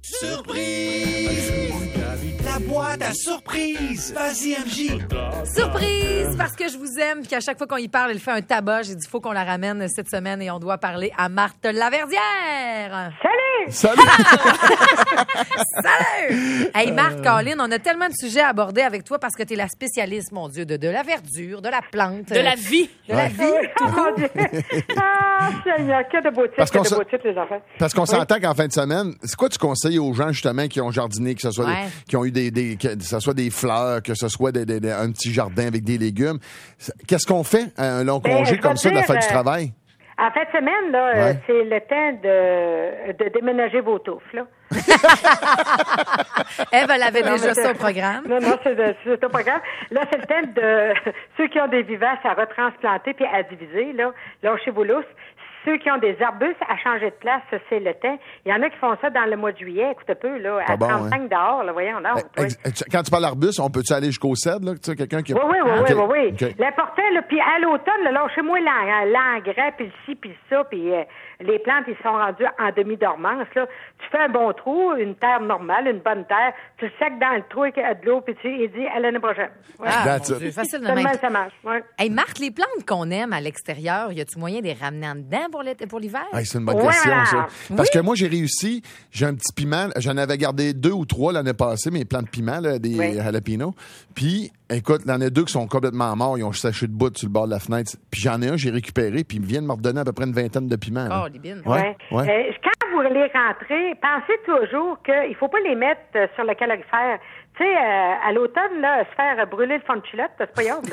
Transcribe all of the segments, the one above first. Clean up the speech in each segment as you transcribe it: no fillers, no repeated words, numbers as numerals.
Surprise! La boîte à surprise! Vas-y, MJ! Surprise! Parce que je vous aime, puis à chaque fois qu'on y parle, elle fait un tabac. J'ai dit, il faut qu'on la ramène cette semaine et on doit parler à Marthe Laverdière. Salut! Salut! Hey, Marthe, Colin, on a tellement de sujets à aborder avec toi parce que tu es la spécialiste, mon Dieu, de la verdure, de la plante. De la vie. De la vie. Oh mon Dieu! Ah, Seigneur, que de beaux titres, Parce qu'on que de beaux titres, les enfants. Parce qu'on s'entend qu'en fin de semaine, c'est quoi tu conseilles aux gens, justement, qui ont jardiné, que ce soit qui ont eu que ce soit des fleurs, que ce soit un petit jardin avec des légumes? Qu'est-ce qu'on fait à un long congé comme ça, de la fête du travail? En fin de semaine, là, c'est le temps de déménager vos touffes, là. Eve, elle avait déjà ça au programme. Non, c'est au programme. Là, c'est le temps de ceux qui ont des vivaces à retransplanter puis à diviser, là, chez vos lousses. Ceux qui ont des arbustes à changer de place, ça, c'est le temps. Il y en a qui font ça dans le mois de juillet, écoute un peu, là, à 35 dehors, là, voyons donc. Quand tu parles d'arbustes, on peut-tu aller jusqu'au cèdre, là? Tu sais, quelqu'un qui... Oui. Okay. L'important, là, puis à l'automne, là, chez moi, l'engrais, puis le ci, puis ça, puis les plantes, ils sont rendus en demi-dormance, là. Tu fais un bon trou, une terre normale, une bonne terre, tu le sacs dans le trou avec de l'eau, puis il dit à l'année prochaine. Ouais. Mon Dieu, facile de même. Ça marche, ouais. Hey, Marthe, les plantes qu'on aime à l'extérieur, y a-tu moyen de les ramener en dedans pour l'hiver? Hey, c'est une bonne question, ça. Parce que moi, j'ai réussi, j'ai un petit piment, j'en avais gardé 2 ou 3 l'année passée, mes plants de piment, là, des jalapenos. Puis, écoute, il y en a 2 qui sont complètement morts, ils ont séché de bout sur le bord de la fenêtre. Puis j'en ai un, j'ai récupéré, puis ils viennent me redonner à peu près une vingtaine de piments. Oh, les bines. Ouais. Quand vous les rentrez, pensez toujours qu'il faut pas les mettre sur le calorifère. Tu sais, à l'automne, là, se faire brûler le fond de culotte, c'est pas grave,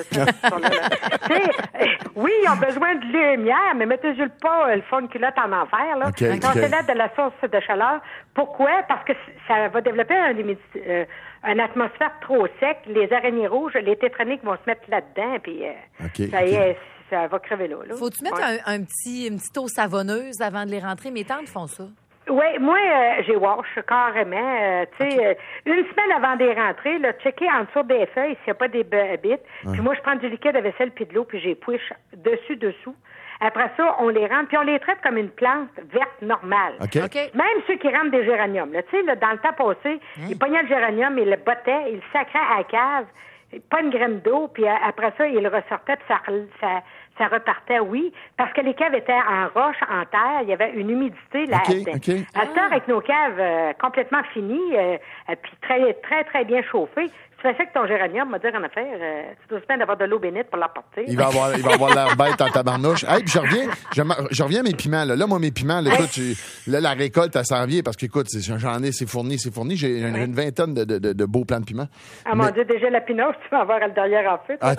oui, ils ont besoin de lumière, mais mettez-y pas le fond de culotte en enfer, là. Okay. Considérez de la source de chaleur. Pourquoi? Parce que ça va développer une atmosphère trop sec. Les araignées rouges, les tétraniques vont se mettre là-dedans, puis ça y est, ça va crever là. Faut-tu mettre une petite eau savonneuse avant de les rentrer? Mes tantes font ça. Oui, moi, j'ai wash carrément. Tu sais, une semaine avant des rentrées, là, checker en dessous des feuilles s'il n'y a pas des bites. Puis moi, je prends du liquide à vaisselle puis de l'eau, puis j'ai push dessous. Après ça, on les rentre, puis on les traite comme une plante verte normale. Okay. Même ceux qui rentrent des géraniums. Tu sais, dans le temps passé, ils pognaient le géranium, ils le bottaient, ils le sacraient à la cave, pas une graine d'eau, puis après ça, ils le ressortaient, puis ça repartait, oui, parce que les caves étaient en roche, en terre, il y avait une humidité là-dedans. À ce temps, avec nos caves complètement finies, puis très, très, très bien chauffées, tu fais ça avec ton géranium, me dire en affaire, tu dois se peine d'avoir de l'eau bénite pour l'apporter. Il va avoir l'air bête en tabarnouche. Hey, puis je reviens à mes piments, là. Là, moi, mes piments, là, écoute, la récolte, elle s'en vient, parce qu'écoute, j'en ai, c'est fourni. J'ai une vingtaine de beaux plants de piments. Ah, mon Dieu, déjà la pinoche, tu vas avoir le derrière en feu.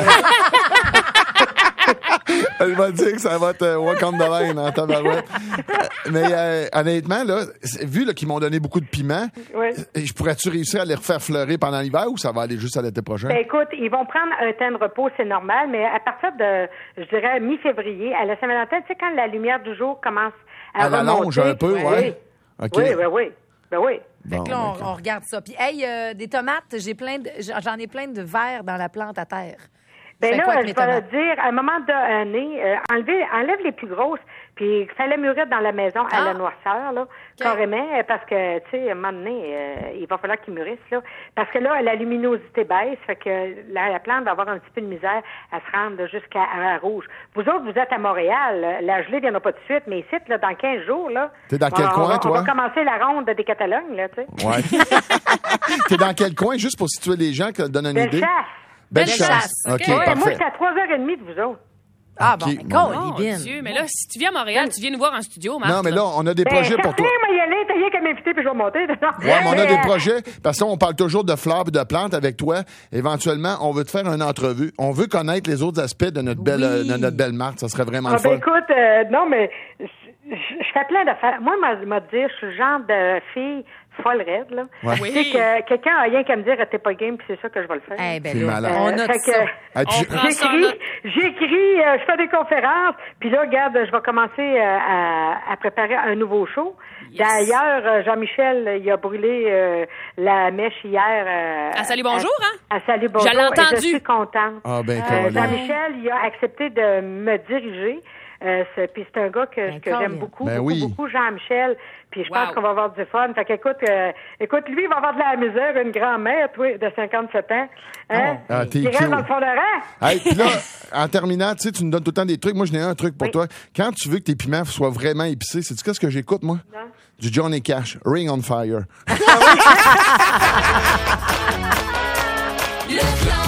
Elle va dire que ça va être Wakanda de laine en tabarouette. Mais honnêtement, là, vu là, qu'ils m'ont donné beaucoup de piments, je pourrais-tu réussir à les refaire fleurir pendant l'hiver ou ça va aller juste à l'été prochain? Ben écoute, ils vont prendre un temps de repos, c'est normal, mais à partir de, je dirais, mi-février, à la Saint-Valentin, tu sais, quand la lumière du jour commence à remonter. L'allonge un peu, oui. Okay. Oui. Fait que là, on regarde ça. Puis, hey, des tomates, j'en ai plein de verres dans la plante à terre. Ben là, je vais dire, à un moment donné, enlève les plus grosses, puis il fallait mûrir dans la maison à la noirceur, là, carrément, parce que, tu sais, à un moment donné, il va falloir qu'ils mûrissent, là. Parce que là, la luminosité baisse, fait que la plante va avoir un petit peu de misère à se rendre jusqu'à rouge. Vous autres, vous êtes à Montréal, la gelée viendra pas tout de suite, mais ici, là, dans 15 jours, là... T'es dans quel coin, toi? On va commencer la ronde des Catalognes, là, tu sais. Ouais. T'es dans quel coin, juste pour situer les gens, qui donnent une idée? Belle chasse. OK, parfait. Moi, c'est à 3h30 de vous autres. Ah, bon, mon Dieu, mais là, si tu viens à Montréal, tu viens nous voir en studio, Marc. Non, mais là, on a des projets pour toi. Moi, y aller, t'as rien qu'à m'inviter, puis je vais monter. Ouais, mais on a des projets, parce qu'on parle toujours de fleurs et de plantes avec toi. Éventuellement, on veut te faire une entrevue. On veut connaître les autres aspects de notre belle Marthe. Ça serait vraiment fun. Écoute, non, mais je fais plein d'affaires. Moi, m'a dit, je suis le genre de fille folle raide, là. Ouais. Tu sais que quelqu'un a rien qu'à me dire, t'es pas game, puis c'est ça que je vais le faire. Eh ben c'est malade. on a ça. J'écris, je fais des conférences, puis là, regarde, je vais commencer à préparer un nouveau show. Yes. D'ailleurs, Jean-Michel, il a brûlé la mèche hier. À Salut Bonjour, hein? À Salut Bonjour. Je l'ai entendu. Je suis contente. Ah, ben, Jean-Michel, il a accepté de me diriger. Puis c'est un gars que j'aime beaucoup, beaucoup, Jean-Michel. Puis je pense qu'on va avoir du fun. Fait qu'écoute, lui, il va avoir de la misère, une grand-mère, toi, de 57 ans. Hein? T'es il reste cute. dans le fond de rang. Hey, puis là, en terminant, tu sais, tu nous donnes tout le temps des trucs. Moi, je n'ai un truc pour toi. Quand tu veux que tes piments soient vraiment épicés, sais-tu qu'est-ce que j'écoute, moi? Non. Du Johnny Cash, Ring on Fire. Le